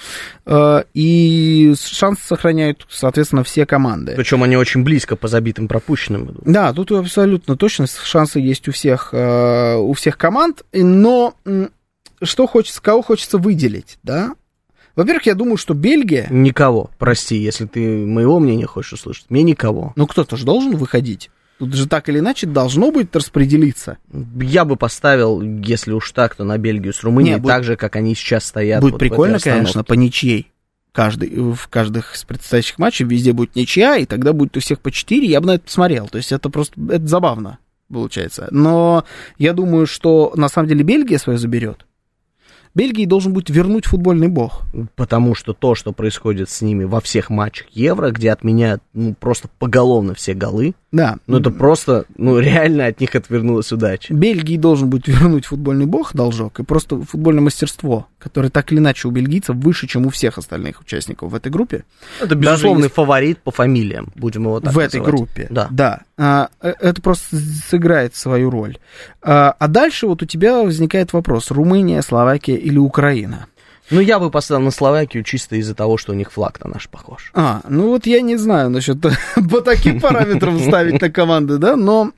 И шансы сохраняют, соответственно, все команды. Причем они очень близко по забитым пропущенным идут. Да, тут абсолютно точно шансы есть у всех команд, но кого хочется выделить, да? Во-первых, я думаю, что Бельгия... Никого, прости, если ты моего мнения хочешь услышать. Мне никого. Ну, кто-то же должен выходить. Тут же так или иначе должно будет распределиться. Я бы поставил, если уж так, то на Бельгию с Румынией, так же, как они сейчас стоят. Будет вот прикольно, конечно, по ничьей. В каждых из предстоящих матчей везде будет ничья, и тогда будет у всех по 4, я бы на это посмотрел. То есть это забавно получается. Но я думаю, что на самом деле Бельгия свое заберет. Бельгии должен будет вернуть футбольный бог. Потому что то, что происходит с ними во всех матчах Евро, где отменяют просто поголовно все голы, да. Это просто, реально от них отвернулась удача. Бельгии должен будет вернуть футбольный бог, должок, и просто футбольное мастерство, которое так или иначе у бельгийцев выше, чем у всех остальных участников в этой группе. Это безусловный фаворит по фамилиям, будем его так называть. В этой группе, да. Это просто сыграет свою роль. А дальше вот у тебя возникает вопрос: Румыния, Словакия или Украина? Я бы поставил на Словакию чисто из-за того, что у них флаг-то наш похож. Вот я не знаю насчет по таким параметрам ставить на команды, да, но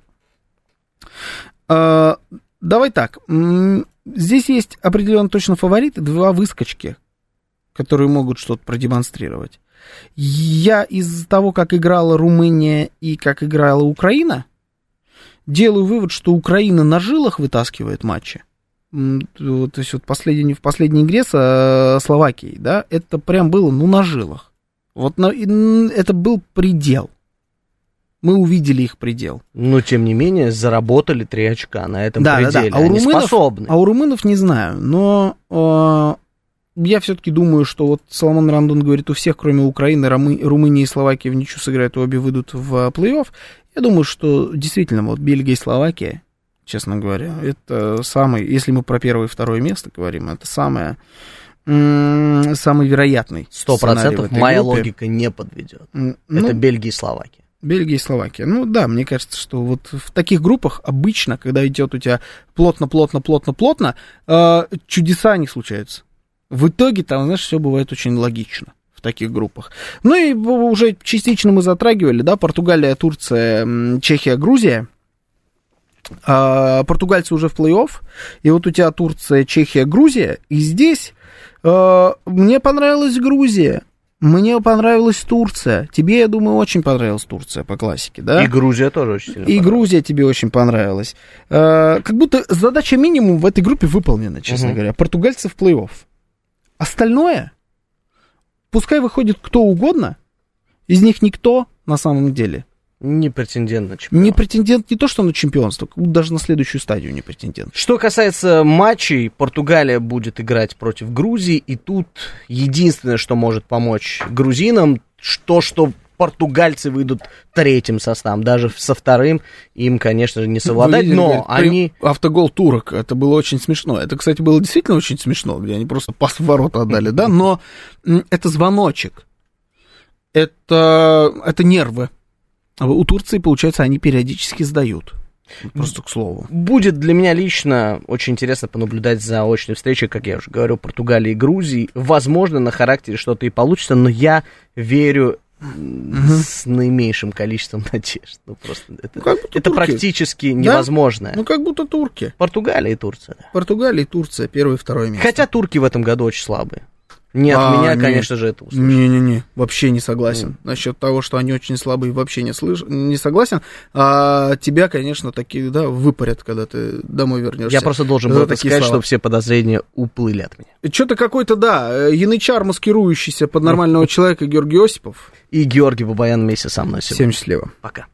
давай так. Здесь есть определенно точно фавориты, 2 выскочки, которые могут что-то продемонстрировать. Я из того, как играла Румыния и как играла Украина, делаю вывод, что Украина на жилах вытаскивает матчи. То есть вот в последней игре с Словакией, да, это прям было, на жилах. Это был предел. Мы увидели их предел. Но, тем не менее, заработали 3 очка на этом пределе. Да. Они способны. А у румынов не знаю, но я все-таки думаю, что вот Соломон Рандон говорит, у всех, кроме Украины, Румынии и Словакии в ничью сыграют, обе выйдут в плей-офф. Я думаю, что действительно вот Бельгия и Словакия, честно говоря, это если мы про 1 и 2 место говорим, это самый вероятный 100% моя логика не подведет. Это Бельгия и Словакия. Бельгия и Словакия. Мне кажется, что вот в таких группах обычно, когда идет у тебя плотно, чудеса не случаются. В итоге там, знаешь, все бывает очень логично в таких группах. И уже частично мы затрагивали, да, Португалия, Турция, Чехия, Грузия. Португальцы уже в плей-офф, и вот у тебя Турция, Чехия, Грузия, и здесь мне понравилась Грузия, мне понравилась Турция, тебе, я думаю, очень понравилась Турция по классике, да? И Грузия тоже очень сильно понравилась. И Грузия тебе очень понравилась. Как будто задача минимум в этой группе выполнена, честно говоря. Португальцы в плей-офф. Остальное, пускай выходит кто угодно, из них никто на самом деле не претендент на чемпионство. Не претендент не то, что на чемпионство, даже на следующую стадию не претендент. Что касается матчей, Португалия будет играть против Грузии, и тут единственное, что может помочь грузинам, что португальцы выйдут 3-м составом, даже со 2-м им, конечно же, не совладать, но они... Автогол турок, это было очень смешно. Это, кстати, было действительно очень смешно, где они просто пас в ворота отдали, да, но это звоночек, это нервы. У Турции, получается, они периодически сдают. Просто к слову. Будет для меня лично очень интересно понаблюдать за очной встречей, как я уже говорю, Португалии и Грузии. Возможно, на характере что-то и получится, но я верю с наименьшим количеством надежд. Это практически невозможно. Как будто турки. Португалия и Турция. Да. Португалия и Турция, 1 и 2 место. Хотя турки в этом году очень слабые. Не от меня, конечно же, это услышал. Не-не-не, вообще не согласен. Насчет того, что они очень слабые, вообще не согласен. А тебя, конечно, такие, да, выпарят, когда ты домой вернешься. Я просто должен был сказать, чтобы все подозрения уплыли от меня. Что-то какой-то, да, янычар, маскирующийся под нормального человека, Георгий Осипов. И Георгий Бабаян вместе со мной сегодня. Всем счастливо. Пока.